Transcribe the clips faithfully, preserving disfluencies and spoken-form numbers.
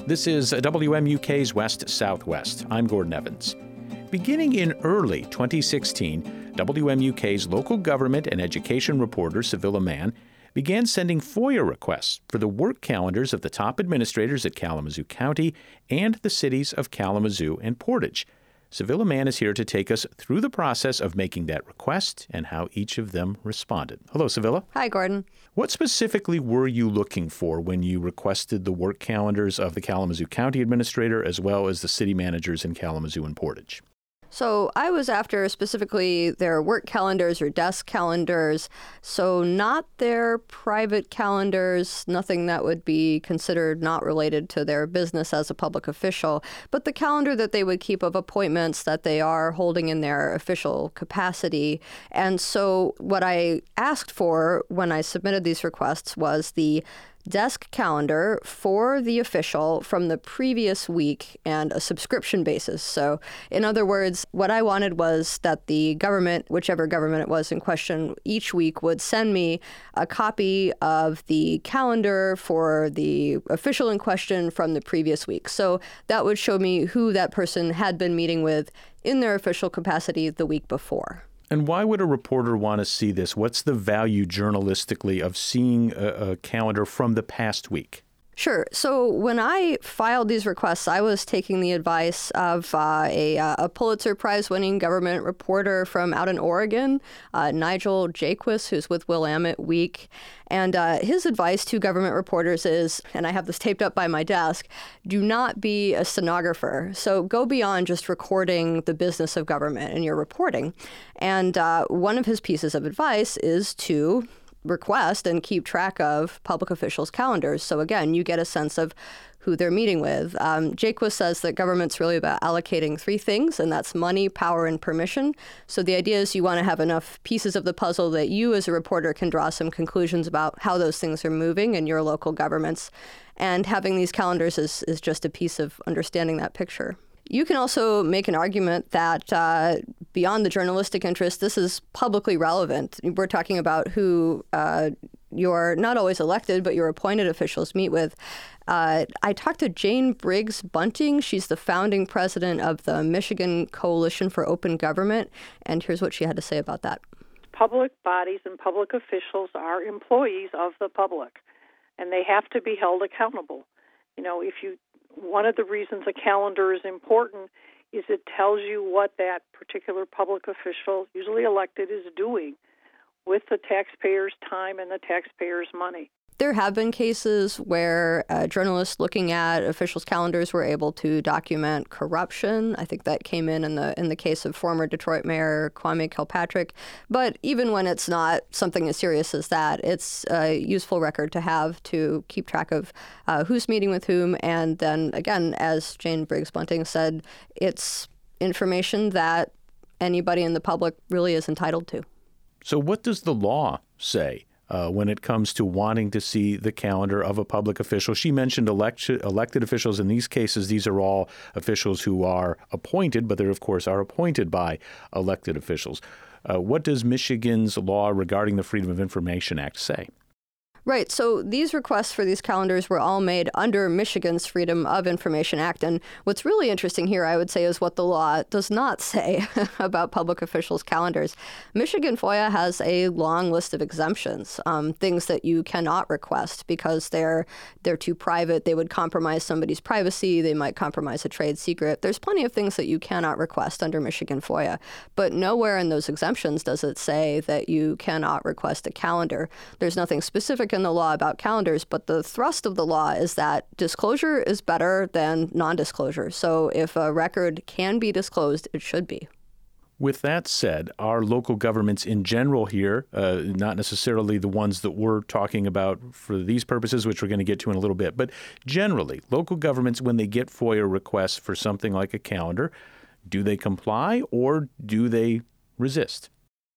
This is W M U K's West Southwest. I'm Gordon Evans. Beginning in early twenty sixteen, W M U K's local government and education reporter, Civilla Mann, began sending FOIA requests for the work calendars of the top administrators at Kalamazoo County and the cities of Kalamazoo and Portage. Civilla Mann is here to take us through the process of making that request and how each of them responded. Hello, Civilla. Hi, Gordon. What specifically were you looking for when you requested the work calendars of the Kalamazoo County Administrator as well as the city managers in Kalamazoo and Portage? So I was after specifically their work calendars or desk calendars, so not their private calendars, nothing that would be considered not related to their business as a public official, but the calendar that they would keep of appointments that they are holding in their official capacity. And so what I asked for when I submitted these requests was the desk calendar for the official from the previous week and a subscription basis. So in other words, what I wanted was that the government, whichever government it was in question, each week would send me a copy of the calendar for the official in question from the previous week. So that would show me who that person had been meeting with in their official capacity the week before. And why would a reporter want to see this? What's the value journalistically of seeing a, a calendar from the past week? Sure. So when I filed these requests, I was taking the advice of uh, a, a Pulitzer Prize-winning government reporter from out in Oregon, uh, Nigel Jaquiss, who's with Willamette Week. And uh, his advice to government reporters is, and I have this taped up by my desk, do not be a stenographer. So go beyond just recording the business of government in your reporting. And uh, one of his pieces of advice is to request and keep track of public officials' calendars. So again, you get a sense of who they're meeting with. Um, Jaquiss says that government's really about allocating three things, and that's money, power, and permission. So the idea is you want to have enough pieces of the puzzle that you as a reporter can draw some conclusions about how those things are moving in your local governments. And having these calendars is, is just a piece of understanding that picture. You can also make an argument that uh, beyond the journalistic interest, this is publicly relevant. We're talking about who uh, your not always elected, but your appointed officials meet with. Uh, I talked to Jane Briggs Bunting. She's the founding president of the Michigan Coalition for Open Government. And here's what she had to say about that. Public bodies and public officials are employees of the public, and they have to be held accountable. You know, if you One of the reasons a calendar is important is it tells you what that particular public official, usually elected, is doing with the taxpayers' time and the taxpayers' money. There have been cases where uh, journalists looking at officials' calendars were able to document corruption. I think that came in in the in the case of former Detroit Mayor Kwame Kilpatrick. But even when it's not something as serious as that, it's a useful record to have to keep track of uh, who's meeting with whom. And then, again, as Jane Briggs Bunting said, it's information that anybody in the public really is entitled to. So what does the law say Uh, when it comes to wanting to see the calendar of a public official? She mentioned elect- elected officials. In these cases, these are all officials who are appointed, but they, of course, are appointed by elected officials. Uh, what does Michigan's law regarding the Freedom of Information Act say? Right. So these requests for these calendars were all made under Michigan's Freedom of Information Act. And what's really interesting here, I would say, is what the law does not say about public officials' calendars. Michigan FOIA has a long list of exemptions, um, things that you cannot request because they're they're too private. They would compromise somebody's privacy. They might compromise a trade secret. There's plenty of things that you cannot request under Michigan FOIA. But nowhere in those exemptions does it say that you cannot request a calendar. There's nothing specific in the law about calendars, but the thrust of the law is that disclosure is better than non-disclosure. So if a record can be disclosed, it should be. With that said, our local governments in general here, uh, not necessarily the ones that we're talking about for these purposes, which we're going to get to in a little bit, but generally, local governments, when they get FOIA requests for something like a calendar, do they comply or do they resist?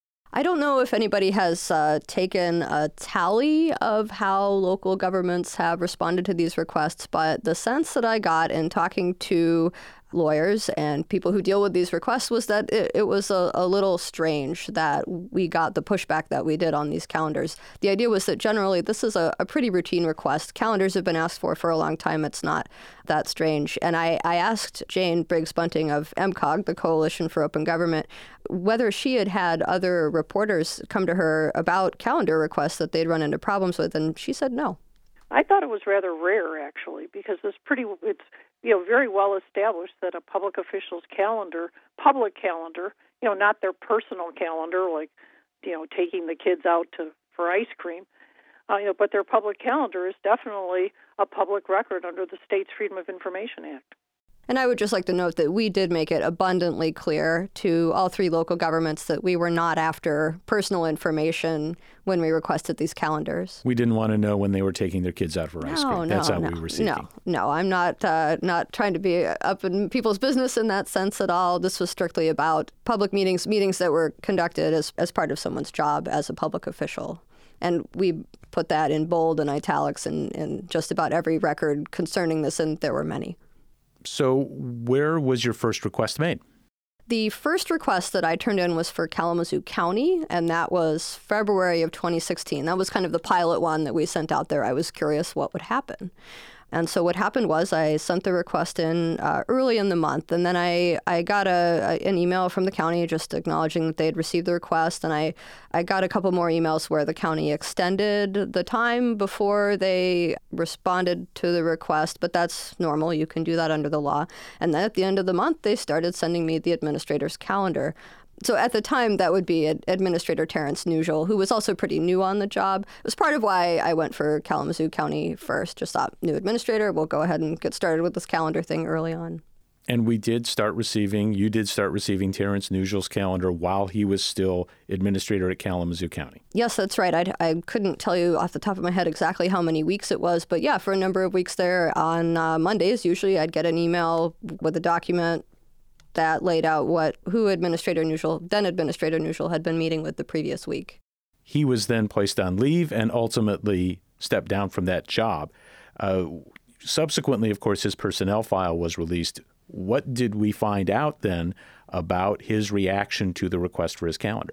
I don't know if anybody has uh, taken a tally of how local governments have responded to these requests, but the sense that I got in talking to lawyers and people who deal with these requests was that it, it was a, a little strange that we got the pushback that we did on these calendars. The idea was that generally this is a, a pretty routine request. Calendars have been asked for for a long time. It's not that strange. And I, I asked Jane Briggs Bunting of M C O G, the Coalition for Open Government, whether she had had other reporters come to her about calendar requests that they'd run into problems with, and she said no. I thought it was rather rare, actually, because it's pretty, it's you know, very well established that a public official's calendar, public calendar, you know, not their personal calendar, like, you know, taking the kids out to for ice cream, uh, you know, but their public calendar is definitely a public record under the state's Freedom of Information Act. And I would just like to note that we did make it abundantly clear to all three local governments that we were not after personal information when we requested these calendars. We didn't want to know when they were taking their kids out for ice cream. No, That's no, how no, we were seeking. No, no, I'm not uh, not trying to be up in people's business in that sense at all. This was strictly about public meetings, meetings that were conducted as, as part of someone's job as a public official. And we put that in bold and italics in, in just about every record concerning this, and there were many. So where was your first request made? The first request that I turned in was for Kalamazoo County, and that was February of twenty sixteen. That was kind of the pilot one that we sent out there. I was curious what would happen. And so what happened was I sent the request in uh, early in the month, and then I, I got a, a an email from the county just acknowledging that they had received the request, and I, I got a couple more emails where the county extended the time before they responded to the request, but that's normal. You can do that under the law. And then at the end of the month, they started sending me the administrator's calendar. So at the time, that would be Administrator Terrence Nugel, who was also pretty new on the job. It was part of why I went for Kalamazoo County first. Just thought, new administrator, we'll go ahead and get started with this calendar thing early on. And we did start receiving, you did start receiving Terrence Nugel's calendar while he was still administrator at Kalamazoo County. Yes, that's right. I, I couldn't tell you off the top of my head exactly how many weeks it was. But yeah, for a number of weeks there on uh, Mondays, usually I'd get an email with a document that laid out what who Administrator Nugel, then Administrator Nugel, had been meeting with the previous week. He was then placed on leave and ultimately stepped down from that job. Uh, subsequently, of course, his personnel file was released. What did we find out then about his reaction to the request for his calendar?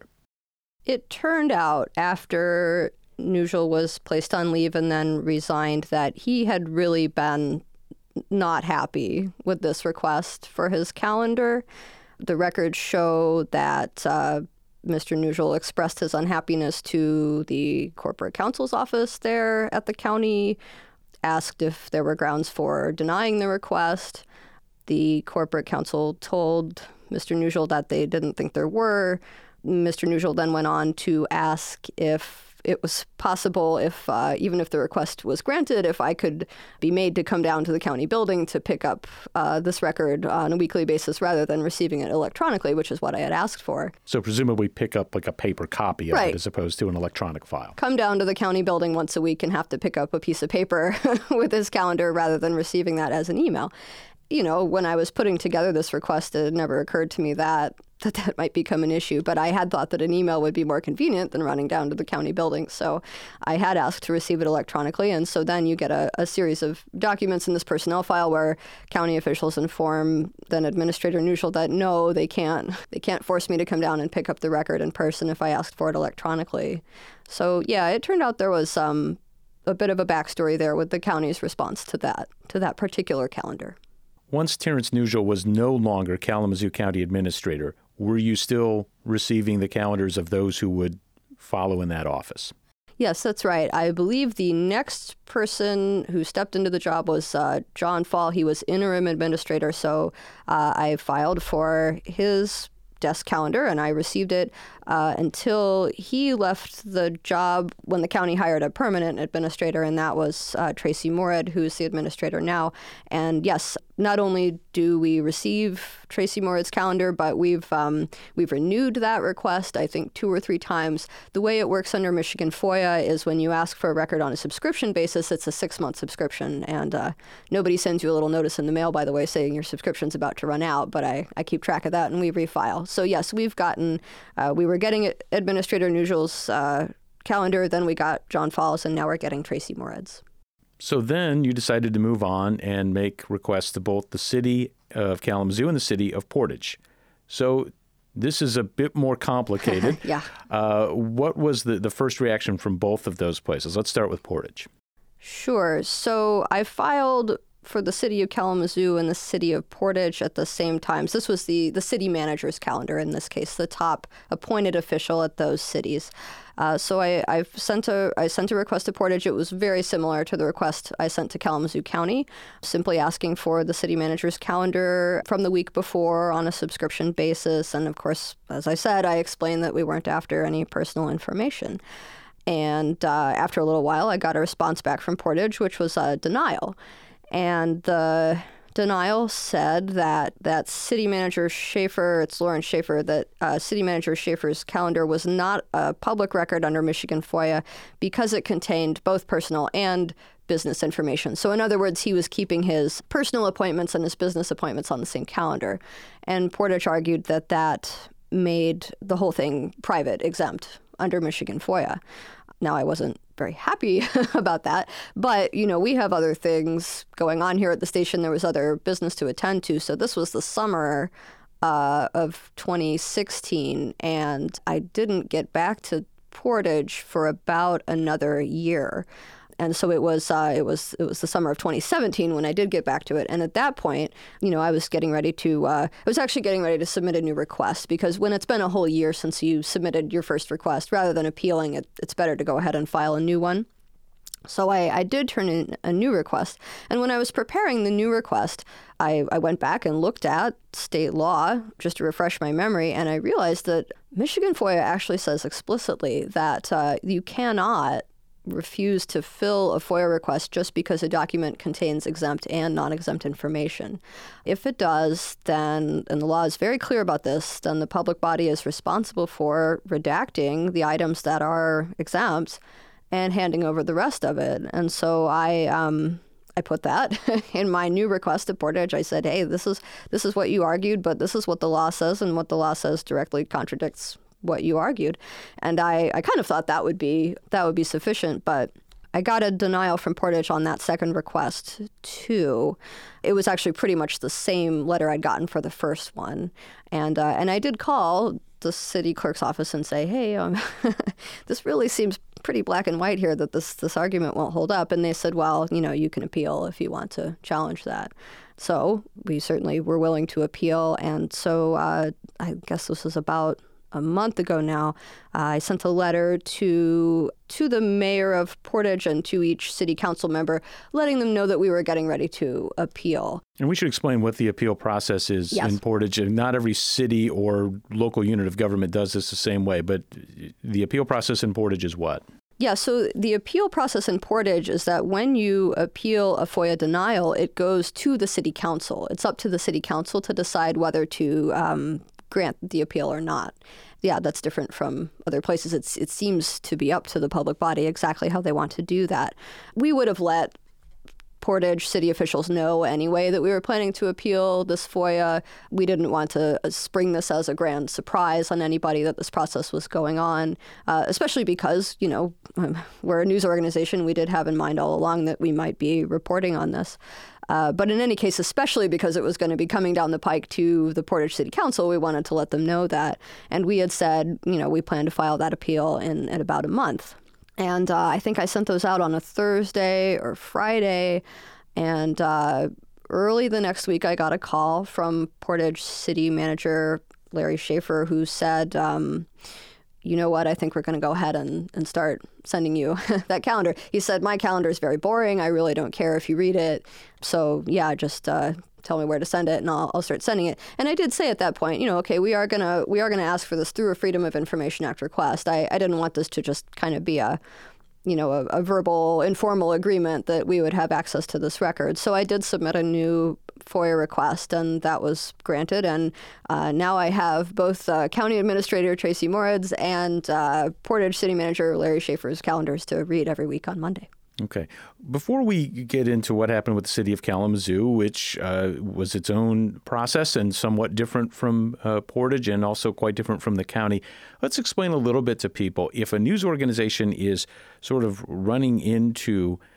It turned out after Nugel was placed on leave and then resigned that he had really been not happy with this request for his calendar. The records show that uh, Mister Nugel expressed his unhappiness to the corporate counsel's office there at the county, asked if there were grounds for denying the request. The corporate counsel told Mister Nugel that they didn't think there were. Mister Nugel then went on to ask if it was possible, if uh, even if the request was granted, if I could be made to come down to the county building to pick up uh, this record on a weekly basis rather than receiving it electronically, which is what I had asked for. So presumably pick up like a paper copy of right. it as opposed to an electronic file. Come down to the county building once a week and have to pick up a piece of paper with his calendar rather than receiving that as an email. You know, when I was putting together this request, it never occurred to me that that that might become an issue. But I had thought that an email would be more convenient than running down to the county building. So I had asked to receive it electronically. And so then you get a, a series of documents in this personnel file where county officials inform then Administrator Nugel that no, they can't. They can't force me to come down and pick up the record in person if I asked for it electronically. So yeah, it turned out there was um, a bit of a backstory there with the county's response to that, to that particular calendar. Once Terrence Nugel was no longer Kalamazoo County Administrator, were you still receiving the calendars of those who would follow in that office? Yes, that's right. I believe the next person who stepped into the job was uh, John Fall. He was interim administrator, so uh, I filed for his desk calendar, and I received it uh, until he left the job when the county hired a permanent administrator, and that was uh, Tracy Moorhead, who's the administrator now. And yes, not only do we receive Tracy Moorhead's calendar, but we've um, we've renewed that request, I think, two or three times. The way it works under Michigan FOIA is when you ask for a record on a subscription basis, it's a six-month subscription, and uh, nobody sends you a little notice in the mail, by the way, saying your subscription's about to run out, but I, I keep track of that, and we refile. So yes, we've gotten, uh, we were getting Administrator Nugel's uh, calendar, then we got John Fall's, and now we're getting Tracy Moorhead's. So then you decided to move on and make requests to both the city of Kalamazoo and the city of Portage. So this is a bit more complicated. Yeah. Uh, what was the, the first reaction from both of those places? Let's start with Portage. Sure. So I filed for the city of Kalamazoo and the city of Portage at the same time. So this was the, the city manager's calendar, in this case, the top appointed official at those cities. Uh, so I, I've sent a I sent a request to Portage. It was very similar to the request I sent to Kalamazoo County, simply asking for the city manager's calendar from the week before on a subscription basis. And of course, as I said, I explained that we weren't after any personal information. And uh, after a little while, I got a response back from Portage, which was a denial. And the denial said that that city manager Schaefer, it's Lauren Schaefer, that uh, city manager Schaefer's calendar was not a public record under Michigan FOIA because it contained both personal and business information. So in other words, he was keeping his personal appointments and his business appointments on the same calendar. And Portage argued that that made the whole thing private, exempt under Michigan FOIA. Now, I wasn't very happy about that, but, you know, we have other things going on here at the station. There was other business to attend to. So this was the summer uh, of twenty sixteen, and I didn't get back to Portage for about another year. And so it was uh, it was it was the summer of twenty seventeen when I did get back to it. And at that point, you know, I was getting ready to uh, I was actually getting ready to submit a new request, because when it's been a whole year since you submitted your first request, rather than appealing it, it's better to go ahead and file a new one. So I, I did turn in a new request. And when I was preparing the new request, I, I went back and looked at state law just to refresh my memory, and I realized that Michigan FOIA actually says explicitly that uh, you cannot refuse to fill a FOIA request just because a document contains exempt and non-exempt information. If it does, then, and the law is very clear about this, then the public body is responsible for redacting the items that are exempt and handing over the rest of it. And so I um, I put that in my new request to Portage. I said, hey, this is this is what you argued, but this is what the law says, and what the law says directly contradicts what you argued. And I, I kind of thought that would be that would be sufficient, but I got a denial from Portage on that second request too. It was actually pretty much the same letter I'd gotten for the first one. And uh, and I did call the city clerk's office and say, hey, um, this really seems pretty black and white here, that this this argument won't hold up. And they said, well, you know, you can appeal if you want to challenge that. So we certainly were willing to appeal. And so uh, I guess this was about a month ago now, uh, I sent a letter to to the mayor of Portage and to each city council member, letting them know that we were getting ready to appeal. And we should explain what the appeal process is Yes. in Portage. And not every city or local unit of government does this the same way, but the appeal process in Portage is what? Yeah, so the appeal process in Portage is that when you appeal a FOIA denial, it goes to the city council. It's up to the city council to decide whether to um, grant the appeal or not. Yeah, that's different from other places. It's, it seems to be up to the public body exactly how they want to do that. We would have let Portage city officials know anyway that we were planning to appeal this FOIA. We didn't want to spring this as a grand surprise on anybody that this process was going on, uh, especially because, you know, we're a news organization. We did have in mind all along that we might be reporting on this. Uh, but in any case, especially because it was going to be coming down the pike to the Portage City Council, we wanted to let them know that. And we had said, you know, we plan to file that appeal in, in about a month. And uh, I think I sent those out on a Thursday or Friday. And uh, early the next week, I got a call from Portage City Manager Larry Schaefer, who said, um, you know what, I think we're going to go ahead and, and start sending you that calendar. He said, my calendar is very boring. I really don't care if you read it. So, yeah, just uh, tell me where to send it, and I'll, I'll start sending it. And I did say at that point, you know, okay, we are gonna we are gonna ask for this through a Freedom of Information Act request. I, I didn't want this to just kind of be a, you know, a, a verbal, informal agreement that we would have access to this record. So I did submit a new FOIA request, and that was granted. And uh, now I have both uh, County Administrator Tracy Moritz and uh, Portage City Manager Larry Schaefer's calendars to read every week on Monday. Okay. Before we get into what happened with the city of Kalamazoo, which uh, was its own process and somewhat different from uh, Portage and also quite different from the county, let's explain a little bit to people. If a news organization is sort of running into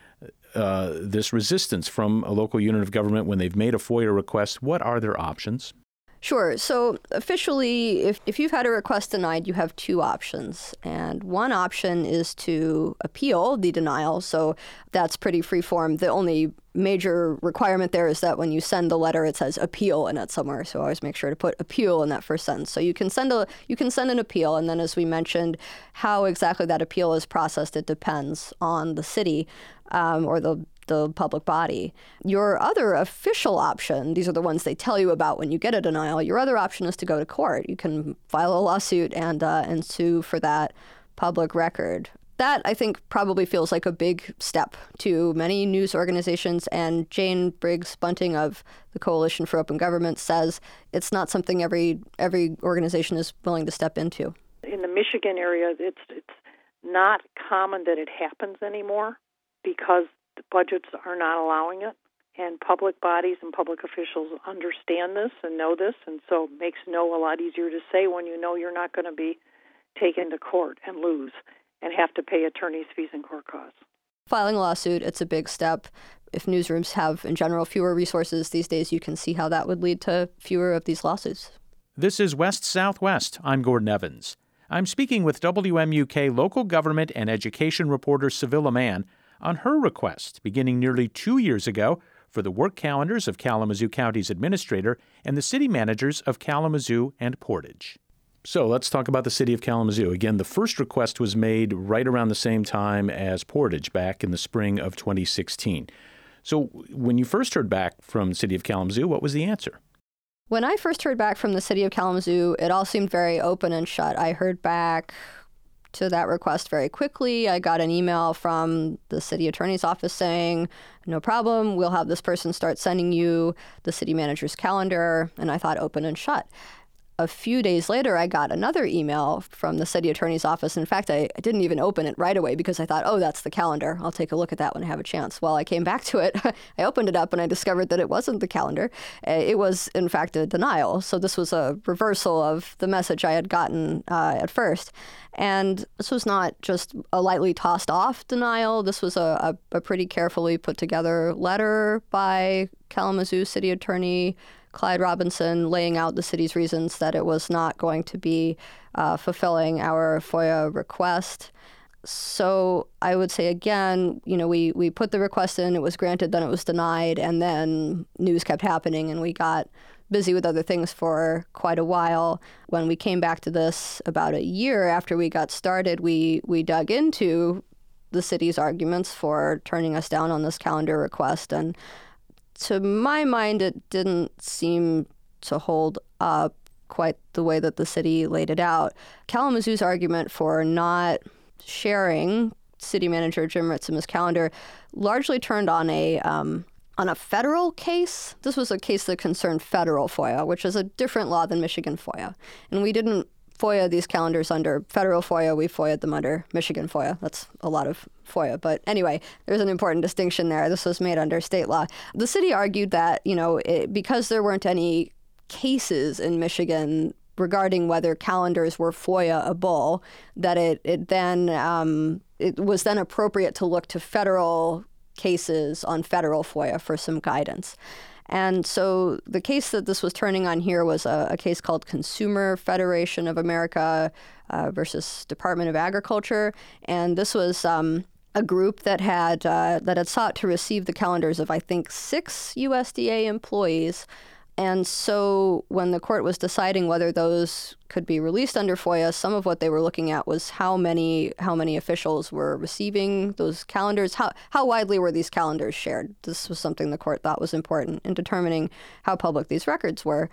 uh, this resistance from a local unit of government when they've made a FOIA request? What are their options? Sure. So officially, if, if you've had a request denied, you have two options. And one option is to appeal the denial. So that's pretty freeform. The only major requirement there is that when you send the letter, it says appeal in it somewhere. So always make sure to put appeal in that first sentence. So you can send a you can send an appeal. And then, as we mentioned, how exactly that appeal is processed, it depends on the city um, or the the public body. Your other official option, these are the ones they tell you about when you get a denial, your other option is to go to court. You can file a lawsuit and uh, and sue for that public record. That, I think, probably feels like a big step to many news organizations, and Jane Briggs Bunting of the Coalition for Open Government says it's not something every every organization is willing to step into. In the Michigan area, it's it's not common that it happens anymore because the budgets are not allowing it, and public bodies and public officials understand this and know this, and so it makes no a lot easier to say when you know you're not going to be taken to court and lose and have to pay attorney's fees and court costs. Filing a lawsuit, it's a big step. If newsrooms have, in general, fewer resources these days, you can see how that would lead to fewer of these lawsuits. This is West Southwest. I'm Gordon Evans. I'm speaking with W M U K local government and education reporter Civilla Mann on her request, beginning nearly two years ago, for the work calendars of Kalamazoo County's administrator and the city managers of Kalamazoo and Portage. So let's talk about the city of Kalamazoo. Again, the first request was made right around the same time as Portage, back in the spring of twenty sixteen. So when you first heard back from the city of Kalamazoo, what was the answer? When I first heard back from the city of Kalamazoo, it all seemed very open and shut. I heard back to that request very quickly. I got an email from the city attorney's office saying, no problem, we'll have this person start sending you the city manager's calendar. And I thought, open and shut. A few days later, I got another email from the city attorney's office. In fact, I, I didn't even open it right away because I thought, oh, that's the calendar. I'll take a look at that when I have a chance. Well, I came back to it. I opened it up and I discovered that it wasn't the calendar. It was, in fact, a denial. So this was a reversal of the message I had gotten uh, at first. And this was not just a lightly tossed off denial. This was a, a, a pretty carefully put together letter by Kalamazoo City Attorney Clyde Robinson, laying out the city's reasons that it was not going to be uh, fulfilling our FOIA request. So I would say, again, you know, we, we put the request in, it was granted, then it was denied, and then news kept happening, and we got busy with other things for quite a while. When we came back to this about a year after we got started, we, we dug into the city's arguments for turning us down on this calendar request, and to my mind, it didn't seem to hold up quite the way that the city laid it out. Kalamazoo's argument for not sharing city manager Jim Ritzima's calendar largely turned on a um, on a federal case. This was a case that concerned federal FOIA, which is a different law than Michigan FOIA. And we didn't FOIA these calendars under federal FOIA. We FOIA'd them under Michigan FOIA. That's a lot of FOIA. But anyway, there's an important distinction there. This was made under state law. The city argued that, you know, it, because there weren't any cases in Michigan regarding whether calendars were FOIA-able, that it, it then um, it was then appropriate to look to federal cases on federal FOIA for some guidance. And so the case that this was turning on here was a, a case called Consumer Federation of America uh, versus Department of Agriculture. And this was um, a group that had uh, that had sought to receive the calendars of, I think, six U S D A employees. And so when the court was deciding whether those could be released under FOIA, some of what they were looking at was how many how many officials were receiving those calendars, how how widely were these calendars shared. This was something the court thought was important in determining how public these records were.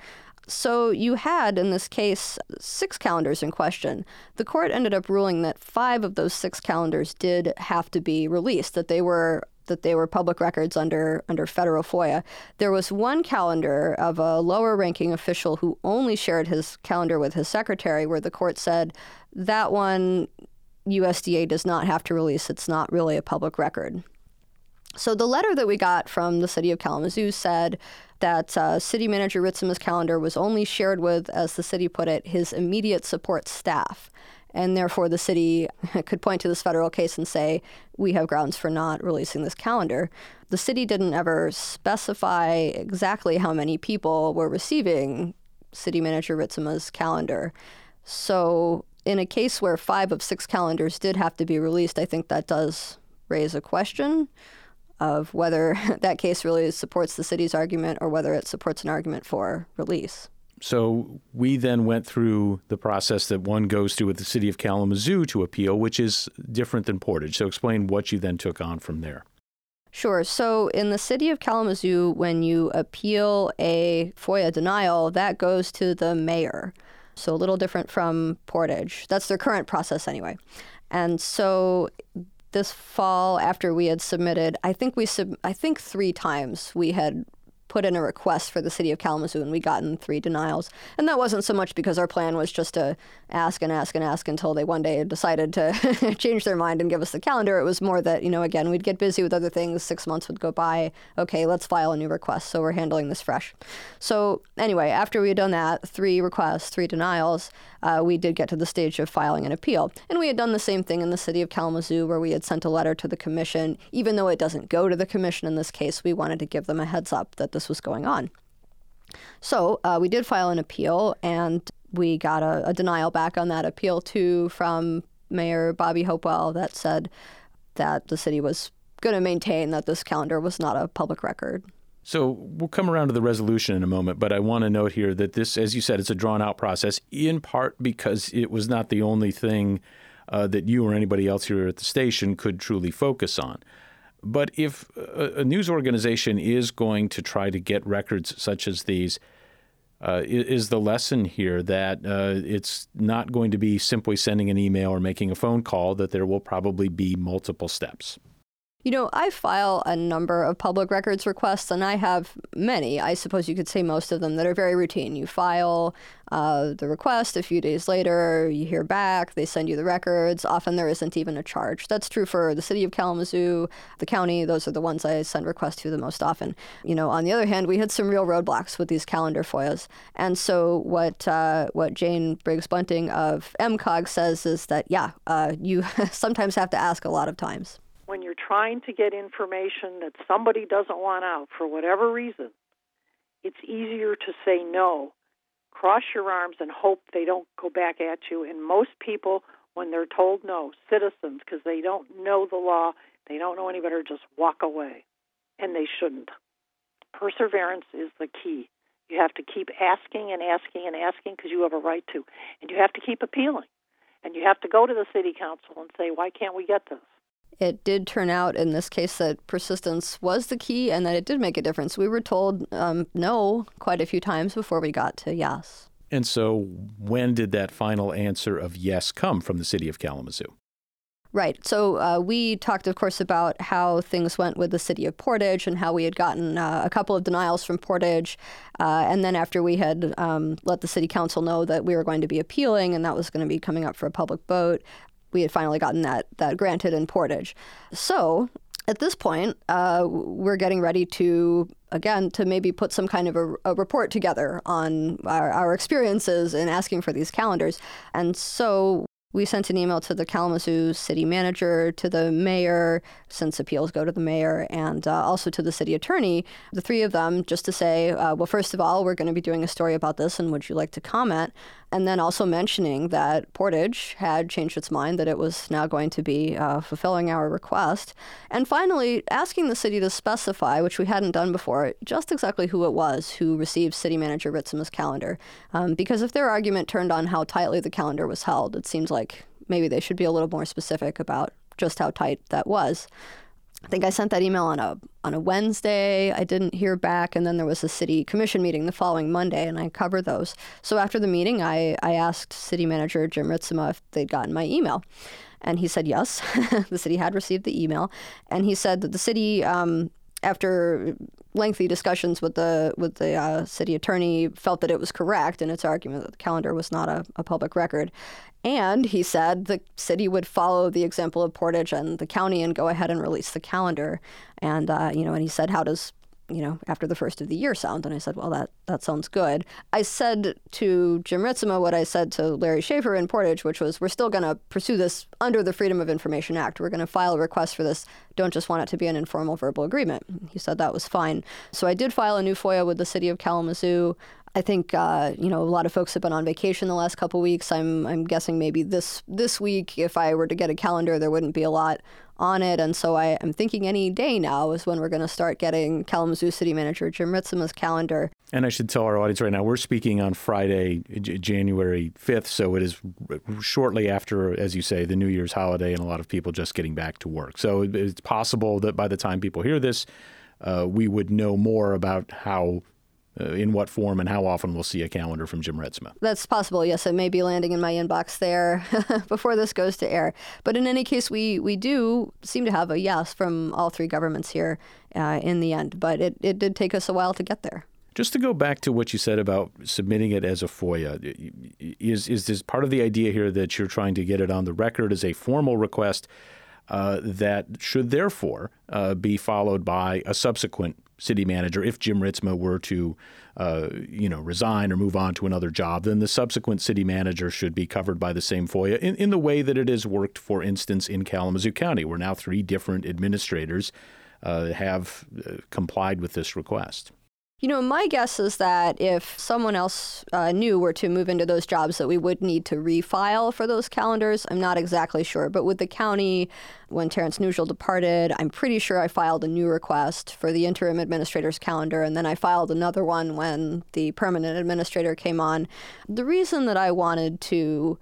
So you had, in this case, six calendars in question. The court ended up ruling that five of those six calendars did have to be released, that they were that they were public records under under federal FOIA. There was one calendar of a lower-ranking official who only shared his calendar with his secretary, where the court said that one U S D A does not have to release. It's not really a public record. So the letter that we got from the city of Kalamazoo said that uh, city manager Ritzima's calendar was only shared with, as the city put it, his immediate support staff. and therefore the city could point to this federal case and say, we have grounds for not releasing this calendar. The city didn't ever specify exactly how many people were receiving City Manager Ritsema's calendar. So in a case where five of six calendars did have to be released, I think that does raise a question of whether that case really supports the city's argument or whether it supports an argument for release. So we then went through the process that one goes through with the city of Kalamazoo to appeal, which is different than Portage. So explain what you then took on from there. Sure. So in the city of Kalamazoo, when you appeal a FOIA denial, that goes to the mayor. So a little different from Portage. That's their current process anyway. And so this fall, after we had submitted, I think we sub- I think three times we had put in a request for the city of Kalamazoo, and we gotten three denials. And that wasn't so much because our plan was just to ask and ask and ask until they one day decided to change their mind and give us the calendar. It was more that, you know, again, we'd get busy with other things. Six months would go by. Okay, let's file a new request. So we're handling this fresh. So anyway, after we had done that, three requests, three denials, uh, we did get to the stage of filing an appeal. And we had done the same thing in the city of Kalamazoo, where we had sent a letter to the commission. Even though it doesn't go to the commission in this case, we wanted to give them a heads up that this was going on. So uh, we did file an appeal, and we got a, a denial back on that appeal, too, from Mayor Bobby Hopewell that said that the city was going to maintain that this calendar was not a public record. So we'll come around to the resolution in a moment, but I want to note here that this, as you said, it's a drawn-out process, in part because it was not the only thing uh, that you or anybody else here at the station could truly focus on. But if a, a news organization is going to try to get records such as these, uh, is the lesson here that uh, it's not going to be simply sending an email or making a phone call, that there will probably be multiple steps? You know, I file a number of public records requests, and I have many, I suppose you could say most of them, that are very routine. You file uh, the request, a few days later, you hear back, they send you the records. Often there isn't even a charge. That's true for the city of Kalamazoo, the county. Those are the ones I send requests to the most often. You know, on the other hand, we had some real roadblocks with these calendar FOIAs. And so what uh, what Jane Briggs-Bunting of M C O G says is that, yeah, uh, you sometimes have to ask a lot of times. When you're trying to get information that somebody doesn't want out for whatever reason, it's easier to say no. Cross your arms and hope they don't go back at you. And most people, when they're told no, citizens, because they don't know the law, they don't know any better, just walk away. And they shouldn't. Perseverance is the key. You have to keep asking and asking and asking because you have a right to. And you have to keep appealing. And you have to go to the city council and say, why can't we get this? It did turn out in this case that persistence was the key and that it did make a difference. We were told um, no quite a few times before we got to yes. And so when did that final answer of yes come from the city of Kalamazoo? Right. So uh, we talked, of course, about how things went with the city of Portage and how we had gotten uh, a couple of denials from Portage. Uh, and then after we had um, let the city council know that we were going to be appealing and that was going to be coming up for a public vote, we had finally gotten that that granted in Portage. So at this point, uh, we're getting ready to, again, to maybe put some kind of a, a report together on our, our experiences in asking for these calendars. And so we sent an email to the Kalamazoo city manager, to the mayor, since appeals go to the mayor, and uh, also to the city attorney, the three of them, just to say, uh, well, first of all, we're going to be doing a story about this, and would you like to comment? And then also mentioning that Portage had changed its mind, that it was now going to be uh, fulfilling our request. And finally, asking the city to specify, which we hadn't done before, just exactly who it was who received City Manager Ritsema's calendar. Um, because if their argument turned on how tightly the calendar was held, it seems like maybe they should be a little more specific about just how tight that was. I think I sent that email on a on a Wednesday. I didn't hear back, and then there was a city commission meeting the following Monday, and I covered those. So after the meeting, I, I asked City Manager Jim Ritsema if they'd gotten my email, and he said yes. The city had received the email, and he said that the city, um, after lengthy discussions with the with the uh, city attorney, felt that it was correct in its argument that the calendar was not a, a public record. And he said the city would follow the example of Portage and the county and go ahead and release the calendar. And, uh, you know, and he said, how does you know, after the first of the year sound? And I said, well, that, that sounds good. I said to Jim Ritsema what I said to Larry Schaefer in Portage, which was, we're still going to pursue this under the Freedom of Information Act. We're going to file a request for this. Don't just want it to be an informal verbal agreement. He said that was fine. So I did file a new FOIA with the city of Kalamazoo. I think, uh, you know, a lot of folks have been on vacation the last couple of weeks. I'm I'm guessing maybe this this week, if I were to get a calendar, there wouldn't be a lot on it. And so I am thinking any day now is when we're going to start getting Kalamazoo City Manager Jim Ritsema's calendar. And I should tell our audience right now, we're speaking on Friday, J- January fifth, so it is shortly after, as you say, the New Year's holiday and a lot of people just getting back to work. So it's possible that by the time people hear this, uh, we would know more about how Uh, in what form and how often we'll see a calendar from Jim Ritsema. That's possible. Yes, it may be landing in my inbox there before this goes to air. But in any case, we, we do seem to have a yes from all three governments here uh, in the end. But it, it did take us a while to get there. Just to go back to what you said about submitting it as a FOIA, is, is this part of the idea here that you're trying to get it on the record as a formal request uh, that should therefore uh, be followed by a subsequent city manager? If Jim Ritsema were to, uh, you know, resign or move on to another job, then the subsequent city manager should be covered by the same FOIA in, in the way that it has worked, for instance, in Kalamazoo County, where now three different administrators uh, have uh, complied with this request. You know, my guess is that if someone else uh, new were to move into those jobs, that we would need to refile for those calendars. I'm not exactly sure. But with the county, when Terrence Nugel departed, I'm pretty sure I filed a new request for the interim administrator's calendar. And then I filed another one when the permanent administrator came on. The reason that I wanted to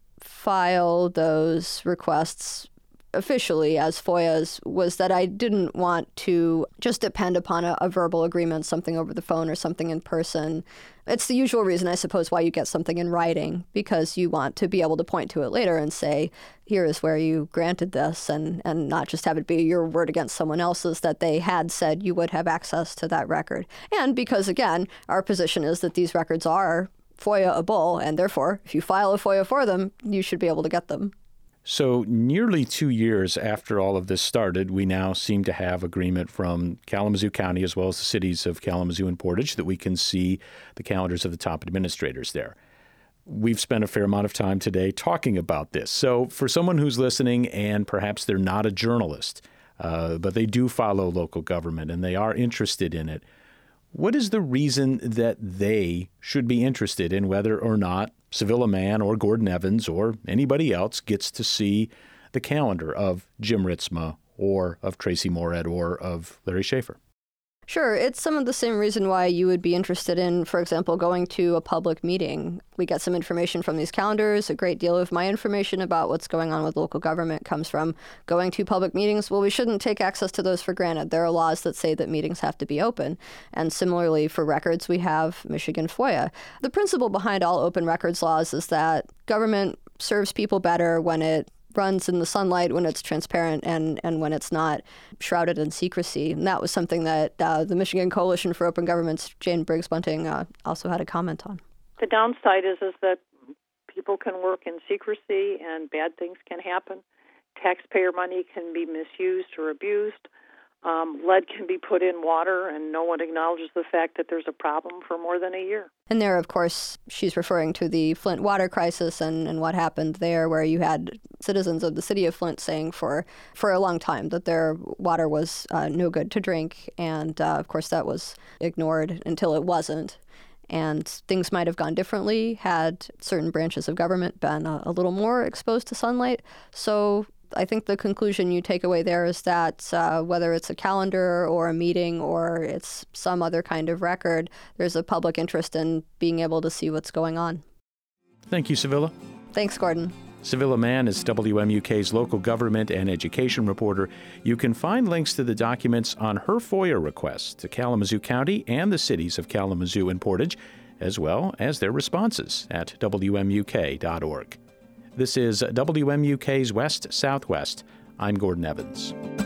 file those requests officially as FOIAs was that I didn't want to just depend upon a, a verbal agreement, something over the phone or something in person. It's the usual reason, I suppose, why you get something in writing, because you want to be able to point to it later and say, here is where you granted this, and, and not just have it be your word against someone else's that they had said you would have access to that record. And because, again, our position is that these records are FOIA-able, and therefore, if you file a FOIA for them, you should be able to get them. So nearly two years after all of this started, we now seem to have agreement from Kalamazoo County as well as the cities of Kalamazoo and Portage that we can see the calendars of the top administrators there. We've spent a fair amount of time today talking about this. So for someone who's listening and perhaps they're not a journalist, uh, but they do follow local government and they are interested in it, what is the reason that they should be interested in whether or not Civilla Mann or Gordon Evans or anybody else gets to see the calendar of Jim Ritsema or of Tracy Moorhead or of Larry Schaefer? Sure. It's some of the same reason why you would be interested in, for example, going to a public meeting. We get some information from these calendars. A great deal of my information about what's going on with local government comes from going to public meetings. Well, we shouldn't take access to those for granted. There are laws that say that meetings have to be open. And similarly, for records, we have Michigan FOIA. The principle behind all open records laws is that government serves people better when it runs in the sunlight, when it's transparent, and, and when it's not shrouded in secrecy. And that was something that uh, the Michigan Coalition for Open Government's Jane Briggs Bunting uh, also had a comment on. The downside is, is that people can work in secrecy and bad things can happen. Taxpayer money can be misused or abused. Um, lead can be put in water, and no one acknowledges the fact that there's a problem for more than a year. And there, of course, she's referring to the Flint water crisis and, and what happened there, where you had citizens of the city of Flint saying for, for a long time that their water was uh, no good to drink. And, uh, of course, that was ignored until it wasn't. And things might have gone differently had certain branches of government been a, a little more exposed to sunlight. So I think the conclusion you take away there is that uh, whether it's a calendar or a meeting or it's some other kind of record, there's a public interest in being able to see what's going on. Thank you, Civilla. Thanks, Gordon. Civilla Mann is W M U K's local government and education reporter. You can find links to the documents on her FOIA requests to Kalamazoo County and the cities of Kalamazoo and Portage, as well as their responses at W M U K dot org. This is W M U K's West Southwest. I'm Gordon Evans.